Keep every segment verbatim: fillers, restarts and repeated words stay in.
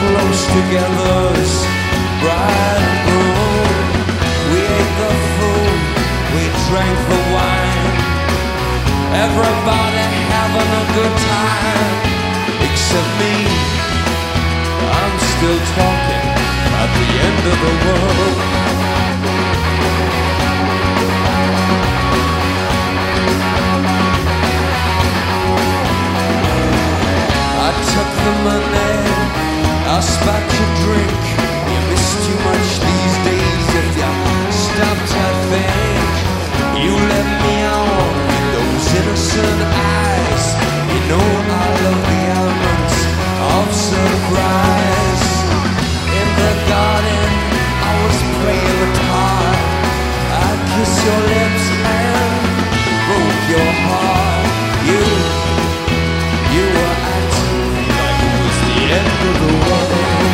close together as bride and groom. We ate the food, we drank the wine. Everybody having a good time, except me. I'm still talking at the end of the world. I took the money, I spat your drink. You miss too much these days if you stopped to think. You let me on with those innocent eyes. You know I love the elements of surprise. In the garden I was playing the guitar. I kissed your lips and broke your heart. You, you were acting like it was the end of the world.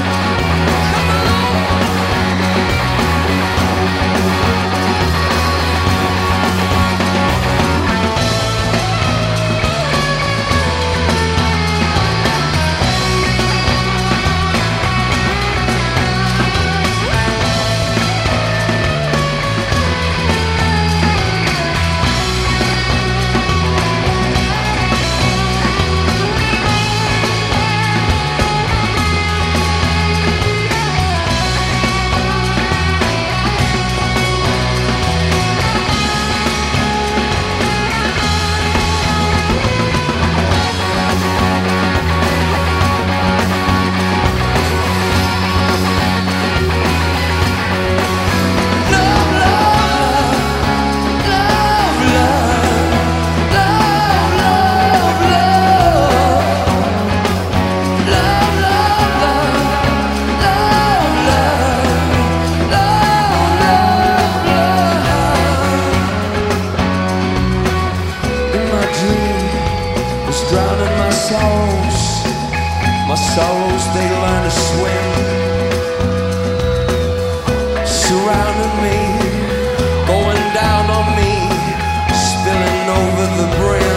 Drowning my sorrows, my sorrows, they learn to swim. Surrounding me, going down on me, spilling over the brim.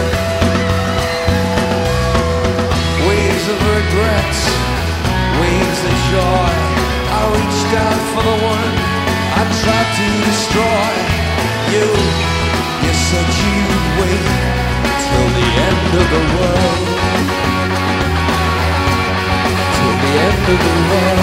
Waves of regret, waves of joy. I reached out for the one I tried to destroy. You, you said you'd wait till the end of the world, till the end of the world.